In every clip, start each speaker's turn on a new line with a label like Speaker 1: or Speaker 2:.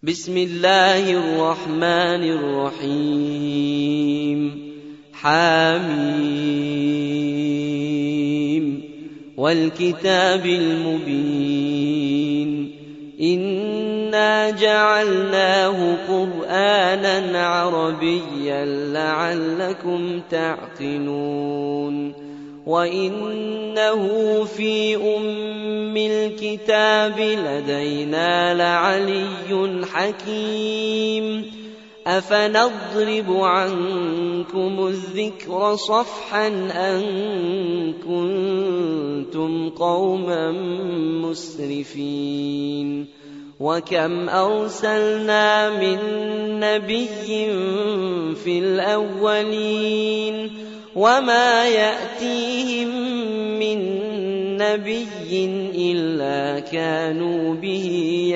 Speaker 1: بسم الله الرحمن الرحيم حميم والكتاب المبين إنا جعلناه قرآنا عربيا لعلكم تعقلون وإنه في أم الكتاب لدينا لعلي حكيم أفنضرب عنكم الذكر صفحا أن كنتم قوما مسرفين وكم أرسلنا من نبي في الأولين وما يأتيهم من نبي إلا كانوا به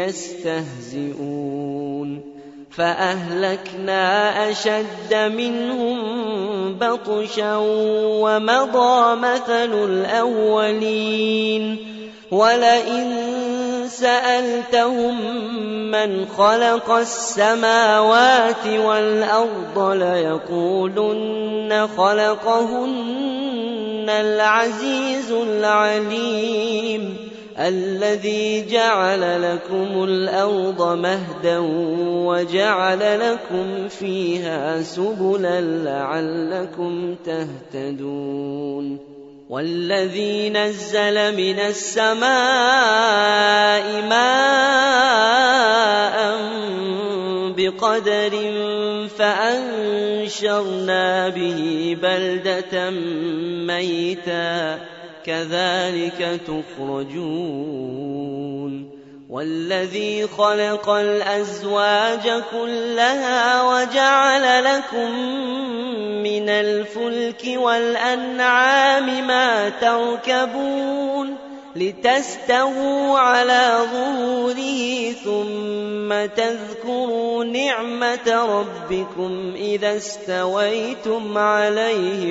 Speaker 1: يستهزئون فأهلكنا أشد منهم بطشا ومضى مثل الأولين ولئن سألتهم من خلق السماوات والأرض ليقولن خلقهن العزيز العليم الذي جعل لكم الأرض مهدا وجعل لكم فيها سبلا لعلكم تهتدون والذي نزل من السماء ماء بقدر فأنشرنا به بلدة ميتا كذلك تخرجون والذي خلق الأزواج كلها وجعل لكم من الفلك والأنعام ما تركبون لتستووا على ظهوره ثم تذكروا نعمة ربكم إذا استويتم عليه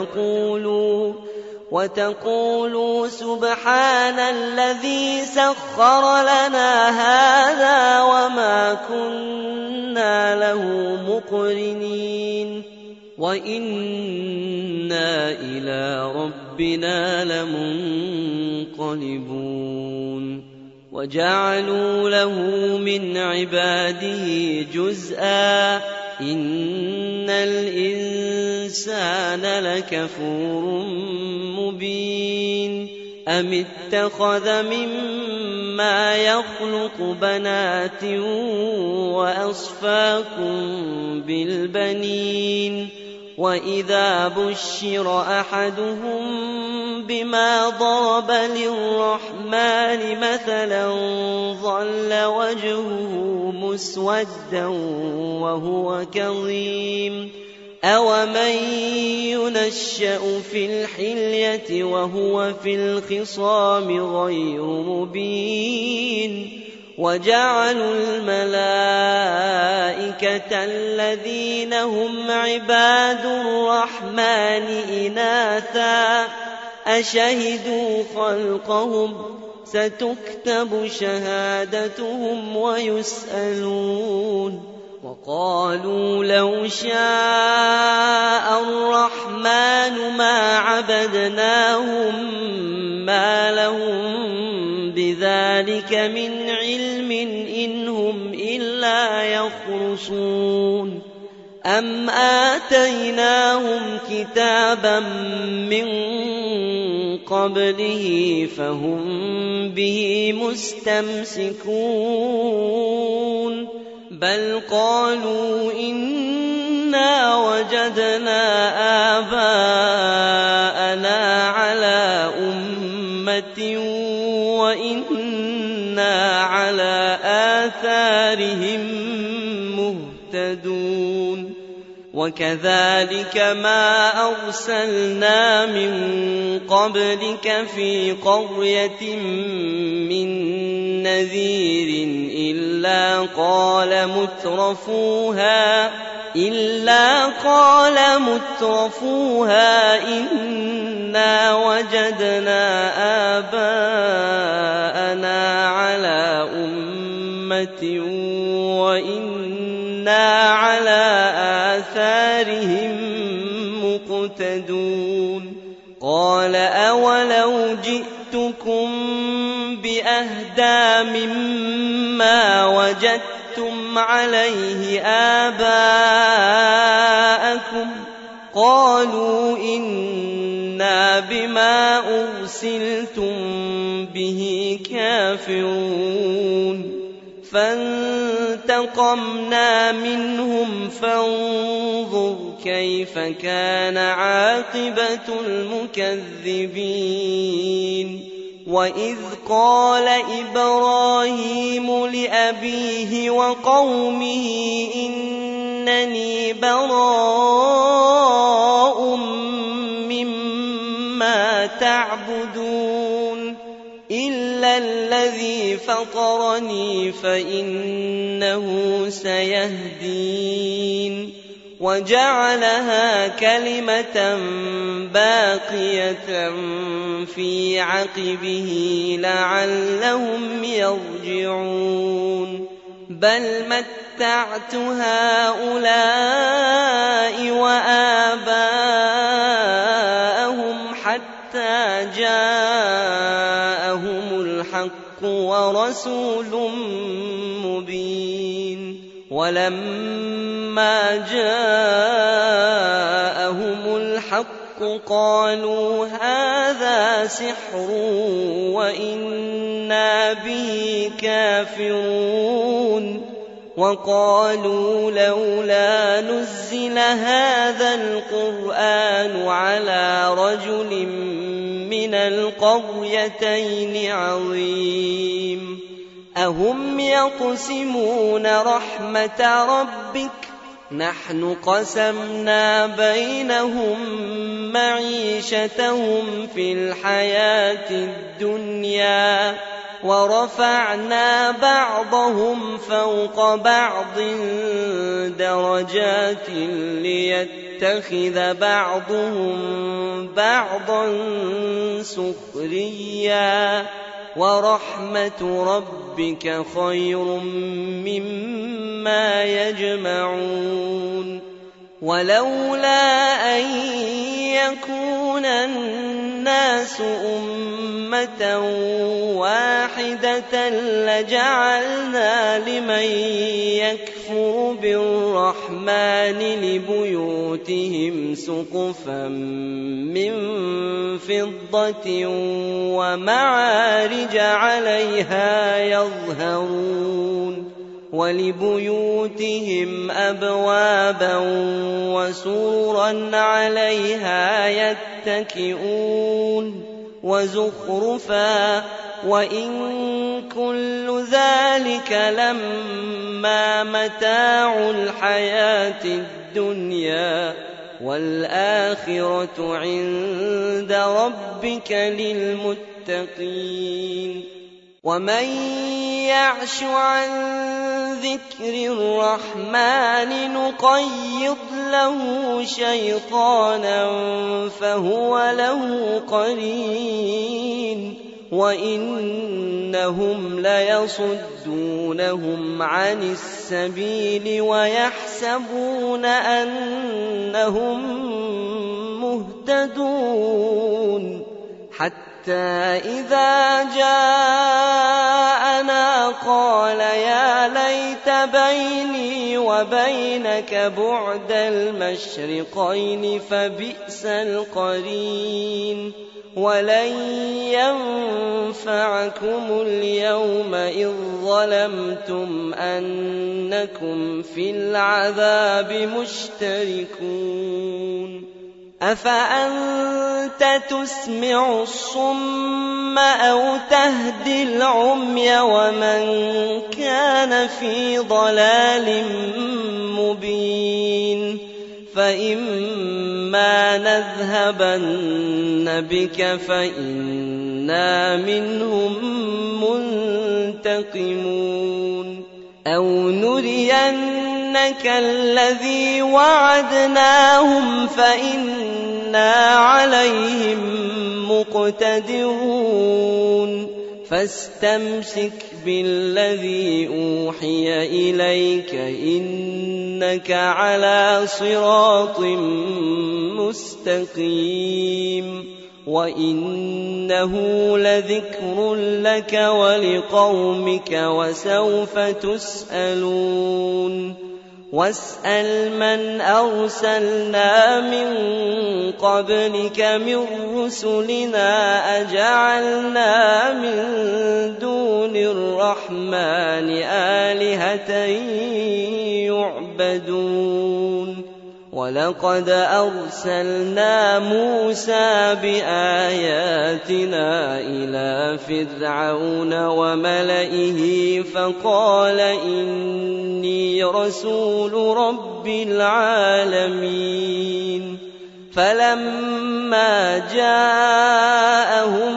Speaker 1: وتقولوا سبحان الذي سخر لنا هذا وما كنا له مقرنين وإنا إلى ربنا لمنقلبون وجعلوا له من عباده جزءا إن الإنسان لكفور مبين أم اتخذ مما يخلق بنات وأصفاكم بالبنين وإذا بشر أحدهم بما ضرب للرحمن مثلا ظل وجهه مسودا وهو كظيم أومن ينشأ في الحلية وهو في الخصام غير مبين وجعلوا الملائكة الذين هم عباد الرحمن إناثا أشهدوا خلقهم ستكتب شهادتهم ويسألون وقالوا لو شاء الرحمن ما عبدناهم ما لهم بذلك من علم إن هم إلا يخرصون أم آتيناهم كتابا من قبله فهم به مستمسكون بل قالوا إنا وجدنا آباءنا على أمة وإنا على آثارهم مهتدون وكذلك ما أرسلنا من قبلك في قرية من نذير إلا قال مترفوها إنا وجدنا آباءنا على أمة أمة وإنا على آثارهم مقتدون قال أولو جئتكم بأهدى مما وجدتم عليه آباءكم قالوا إنا بما أرسلتم به كافرون فانتقمنا منهم فانظر كيف كان عاقبة المكذبين وإذ قال إبراهيم لأبيه وقومه إنني براء مما تعبدون إلا الذي فطرني فإنه سيهدين وجعلها كلمة باقية في عقبه لعلهم يرجعون بل متعت هؤلاء وآباءهم حتى جاءهم الحق ورسول مبين ولما جاءهم الحق قالوا هذا سحر وإنا به كافرون وقالوا لولا نزل هذا القرآن على رجل من القريتين عظيم أهم يقسمون رحمة ربك نحن قسمنا بينهم معيشتهم في الحياة الدنيا ورفعنا بعضهم فوق بعض درجات ليتخذ بعضهم بعضا سخريا ورحمة ربك خير مما يجمعون ولولا أن يكون الناس أمة واحدة لجعلنا لمن يكفر بالرحمن لبيوتهم سقفا من فضة ومعارج عليها يظهرون ولبيوتهم أبوابا وسررا عليها يتكئون وزخرفا وإن كل ذلك لما متاع الحياة الدنيا والآخرة عند ربك للمتقين ومن يعش عن ذكر الرحمن نقيض له شيطانا فهو له قرين وإنهم ليصدونهم عن السبيل ويحسبون أنهم مهتدون حتى إذا جاءنا قال يا ليت بيني وبينك بعد المشرقين فبئس القرين ولن ينفعكم اليوم إذ ظلمتم أنكم في العذاب مشتركون أفأنت تسمع الصم أو تهدي العمي ومن كان في ضلال مبين فإما نذهبن بك فإنا منهم منتقمون أو نرينك الذي وعدناهم فإنا عليهم مقتدرون فاستمسك بالذي أوحي إليك إنك على صراط مستقيم وإنه لذكر لك ولقومك وسوف تسألون واسأل من أرسلنا من قبلك من رسلنا أجعلنا من دون الرحمن آلهة يعبدون ولقد أرسلنا موسى بآياتنا إلى فرعون وملئه فقال إني رسول رب العالمين فلما جاءهم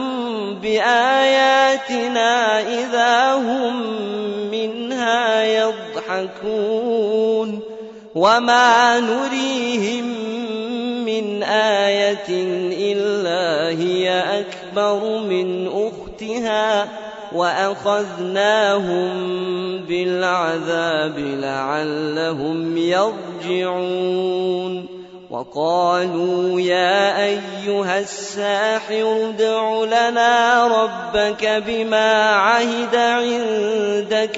Speaker 1: بآياتنا إذا هم منها يضحكون وما نريهم من آية إلا هي أكبر من أختها وأخذناهم بالعذاب لعلهم يرجعون وقالوا يا أيها الساحر ادع لنا ربك بما عهد عندك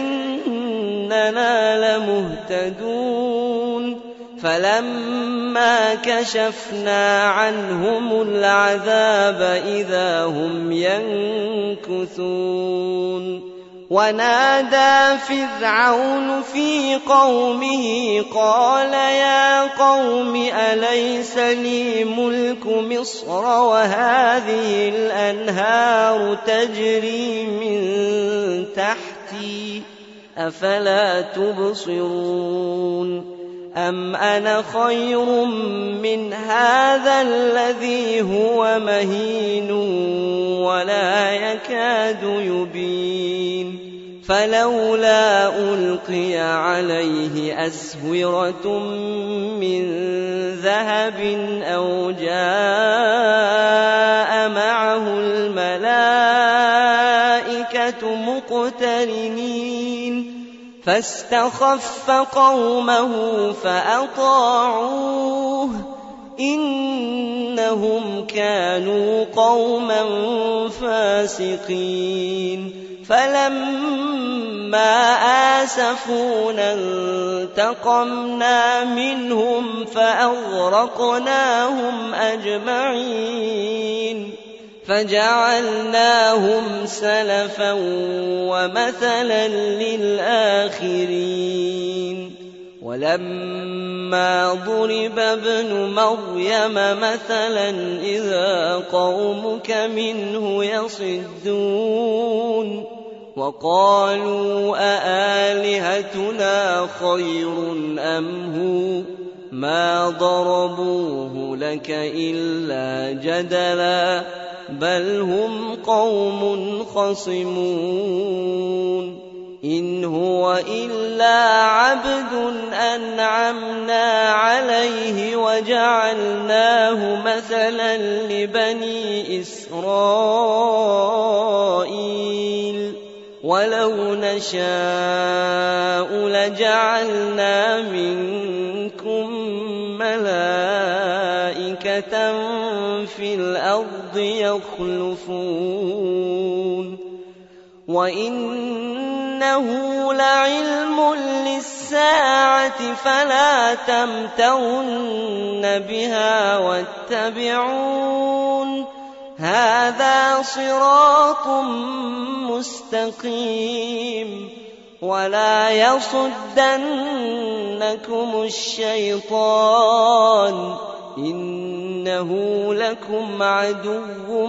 Speaker 1: إننا لمهتدون فلما كشفنا عنهم العذاب إذا هم ينكثون ونادى فرعون في قومه قال يا قوم أليس لي ملك مصر وهذه الأنهار تجري من تحتي أفلا تبصرون أم أنا خير من هذا الذي هو مهين ولا يكاد يبين فلولا ألقي عليه أسورة من ذهب أو جاء معه الملائكة مقترنين فاستخف قومه فأطاعوه إنهم كانوا قوما فاسقين فلما آسفونا انتقمنا منهم فأغرقناهم أجمعين فجعلناهم سلفا ومثلا للآخرين ولما ضرب ابن مريم مثلا إذا قومك منه يصدون وقالوا أآلهتنا خير أم هو ما ضربوه لك إلا جدلا بل هم قوم خصمون إن هو إلا عبد أنعمنا عليه وجعلناه مثلا لبني إسرائيل ولو نشاء لجعلنا منكم ملائكة في الأرض يخلفون وإنه لعلم للساعة فلا تمترن بها واتبعون هذا صراط مستقيم ولا يصدنكم الشيطان إنه لكم عدو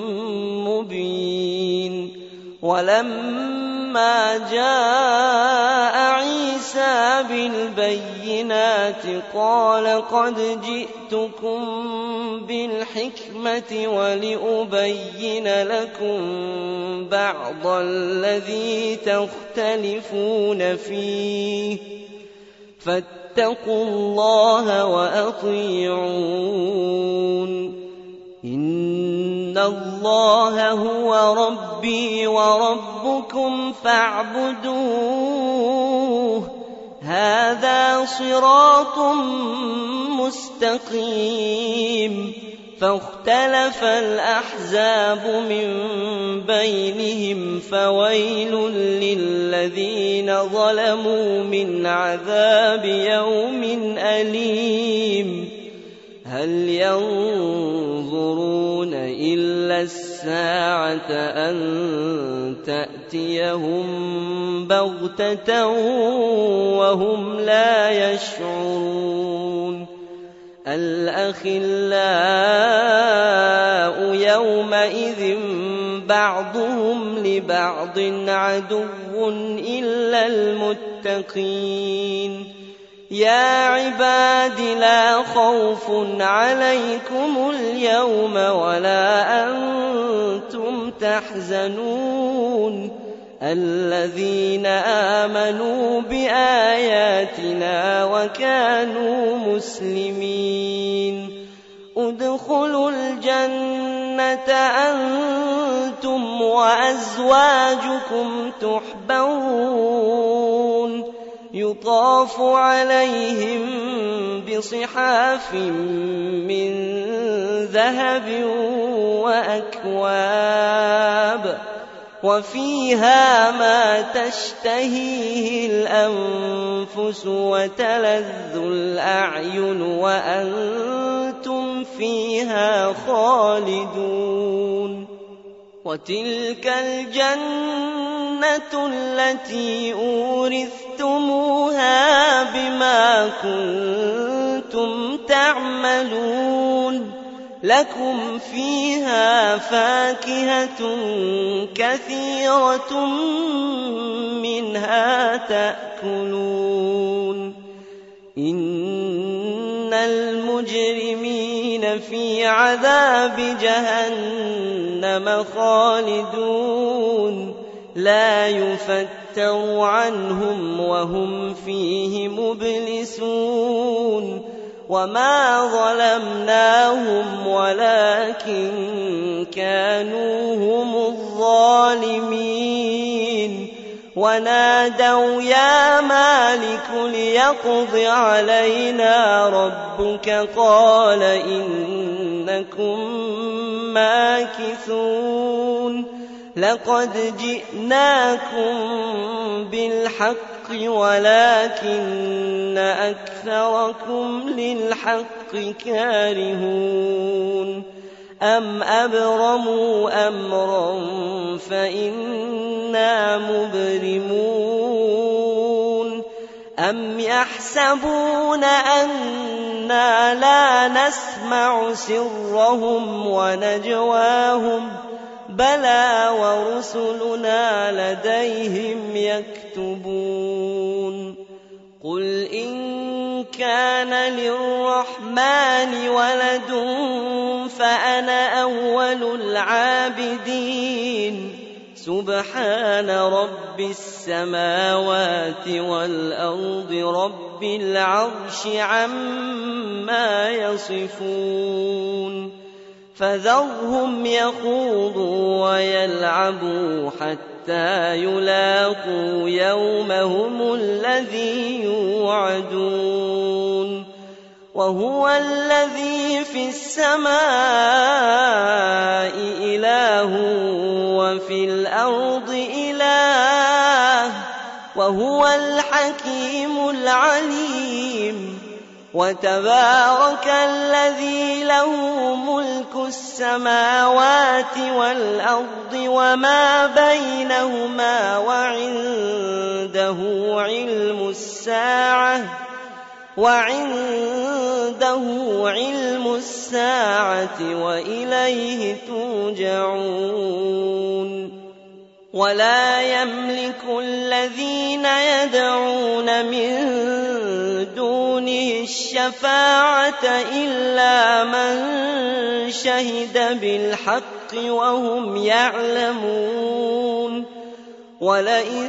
Speaker 1: مبين ولما جاء عيسى بالبينات قال قد جئتكم بالحكمة ولأبين لكم بعض الذي تختلفون فيه فاتقوا الله وأطيعون إن اللَّهَ هُوَ رَبِّي وَرَبُّكُمْ فَاعْبُدُوهُ هَذَا صِرَاطٌ مُسْتَقِيمٌ فاختلف الأحزاب من بينهم فويل للذين ظلموا من عذاب يوم أليم هل ينظرون إلا الساعة أن تأتيهم بغتة وهم لا يشعرون الأخلاء يومئذ بعضهم لبعض عدو إلا المتقين يا عباد لا خوف عليكم اليوم ولا أنتم تحزنون الذين آمنوا بآياتنا وكانوا مسلمين ادخلوا الجنة أنتم وأزواجكم تحبرون يطاف عليهم بصحاف من ذهب وأكواب وفيها ما تشتهيه الأنفس وتلذ الأعين وأنتم فيها خالدون وتلك الجنة التي أورثتموها بما كنتم تعملون لكم فيها فاكهة كثيرة منها تأكلون إن المجرمين في عذاب جهنم خالدون لا يفتر عنهم وهم فيه مبلسون وما ظلمناهم ولكن كانوا هم الظالمين ونادوا يا مالك ليقض علينا ربك قال إنكم ماكثون لقد جئناكم بالحق ولكن أكثركم للحق كارهون أم أبرموا أمرا فإنا مبرمون أم يحسبون أنا لا نسمع سرهم ونجواهم بلى ورسلنا لديهم يكتبون قل إن كان للرحمن ولد فأنا أول العابدين سبحان رب السماوات والأرض رب العرش عما يصفون فذرهم يخوضوا ويلعبوا حتى يلاقوا يومهم الذي يوعدون وهو الذي في السماء إله وفي الأرض إله وهو الحكيم العليم وتبارك الذي له ملك السماوات والأرض وما بينهما وعنده علم الساعة وإليه ترجعون ولا يملك الذين يدعون من دونه الشفاعة إلا من شهد بالحق وهم يعلمون ولئن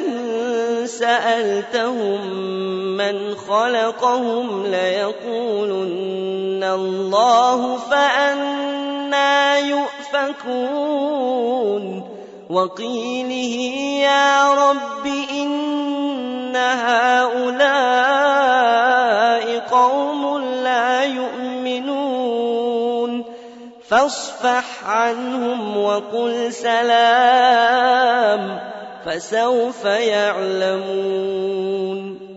Speaker 1: سألتهم من خلقهم ليقولن الله فأنى أَنَّىٰ يُؤْفَكُونَ وَقِيلِهِ يَا رَبِّ إِنَّ هَٰؤُلَاءِ قَوْمٌ لَّا يُؤْمِنُونَ فاصفح عنهم وقل سلام فسوف يعلمون